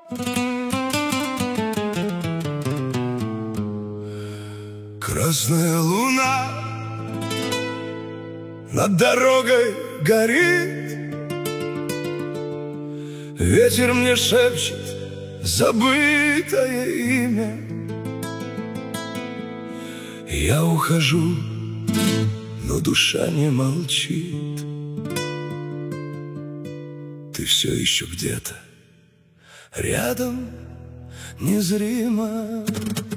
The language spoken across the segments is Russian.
Красная луна над дорогой горит, ветер мне шепчет забытое имя. Я ухожу, но душа не молчит. Ты все еще где-то рядом, незримо.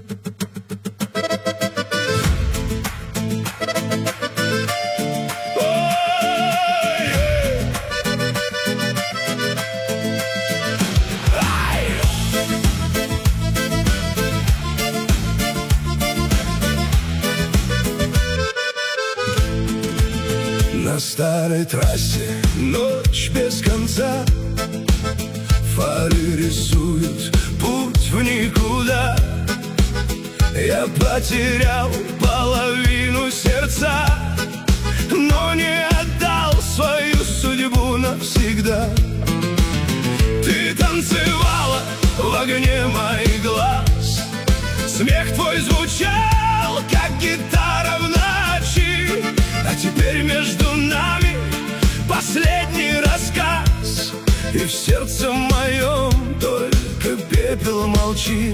На старой трассе ночь без конца, фары рисуют путь в никуда. Я потерял половину сердца, но не отдал свою судьбу навсегда. Ты танцевала в огне моих глаз, смех твой звучал, как гитара в ночи. А теперь между нами последний рассказ, и в сердце моем только пепел молчит.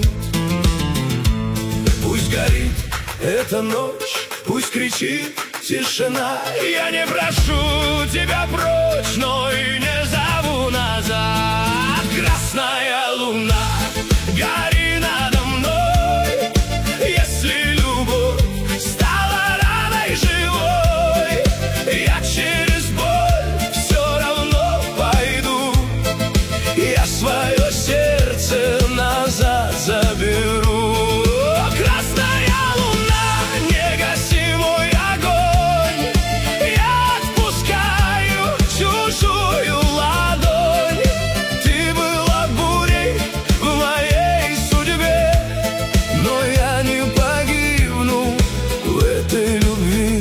Пусть горит эта ночь, пусть кричит тишина. Я не прошу тебя прочь, но и не зову назад. Красная луна, гори надо мной. Если любовь стала раной живой, я через боль все равно пойду. Я свое сердце назад заберу. Красная луна, не гаси мой огонь. Я отпускаю чужую ладонь. Ты была бурей в моей судьбе, но я не погибну в этой любви.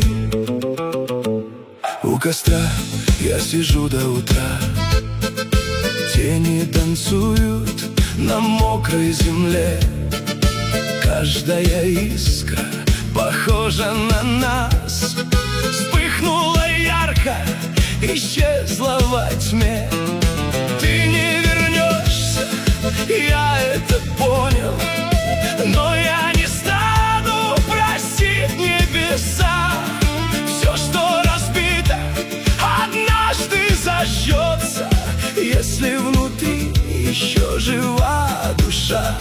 У костра я сижу до утра, тени танцуют на мокрой земле. Каждая искра похожа на нас, вспыхнула ярко, исчезла во тьме. Ты не вернешься, я это понял, но я не стану просить небеса. Все, что разбито, однажды зажжется, если внутри еще жива душа.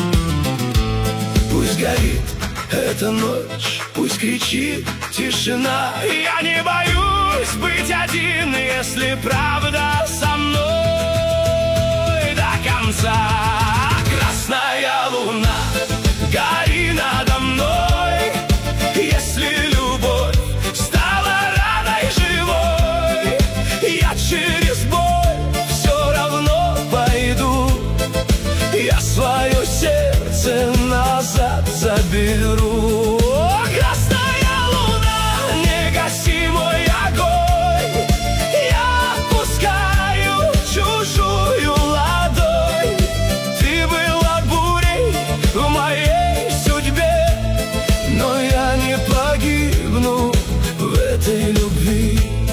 Пусть горит эта ночь, пусть кричит тишина. Я не боюсь быть один, если правда со мной до конца. Красная луна, гори надо мной. Если любовь стала раной живой, я через боль все равно пойду. Я свое сердце назад заберу. Красная луна, не гаси мой огонь. Я отпускаю чужую ладонь. Ты была бурей в моей судьбе, но я не погибну в этой любви.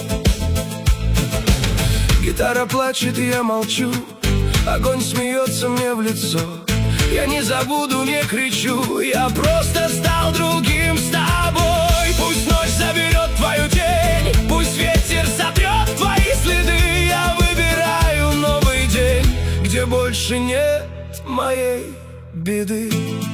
Гитара плачет, я молчу, огонь смеется мне в лицо. Я не забуду, не кричу, я просто стал другим с тобой. Пусть ночь заберет твою тень, пусть ветер сотрет твои следы. Я выбираю новый день, где больше нет моей беды.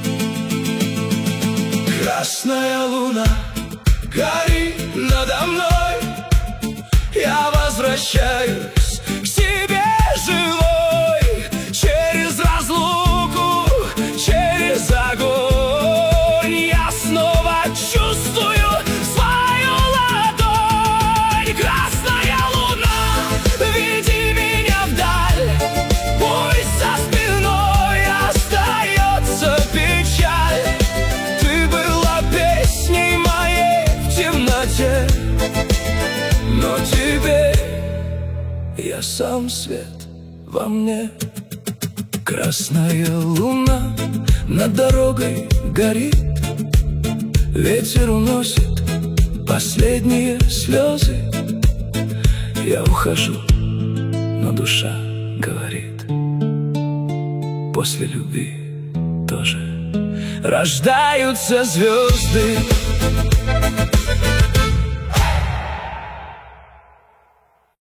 Красная луна, гори надо мной. Я возвращаюсь к себе живой, через разлуку, через огонь. Я снова чувствую свою ладонь. Красная луна, веди меня вдаль. Пусть за спиной остается печаль. Ты была песней моей в темноте, но теперь я сам свет во мне. Красная луна над дорогой горит, ветер уносит последние слезы. Я ухожу, но душа говорит: после любви тоже рождаются звезды.